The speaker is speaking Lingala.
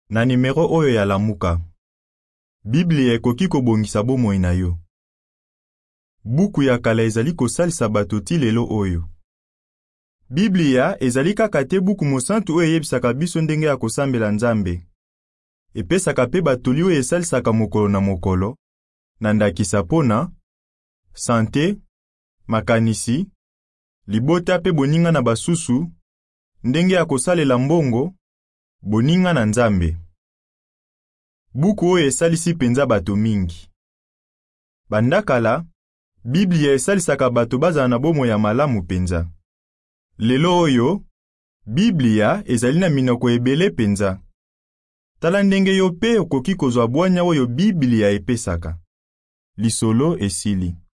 Na nimero oyo ya lamuka. Biblia ekoki kobongisa bomoi na yo. Buku ya kala ezali kosalisa bato ti lelo oyo. Biblia ezali kaka te buku mosantu oyo eyebisaka biso ndenge ya kosambela Nzambe. Epesaka pe batoli oyo esalisaka mokolo na mokolo, na ndakisa pona, sante, makanisi, libota pe boninga na basusu, ndenge ya kosalela mbongo, boninga na Nzambe. Buku oyo esalisi penza bato mingi. Bandakala, Biblia esalisaka bato bazala na bomoi ya malamu penza. Lelo oyo, Biblia ezali na minoko ebele penza. Tala ndenge yo pe okoki kozwa bwanya oyo Biblia epesaka. Lisolo esili.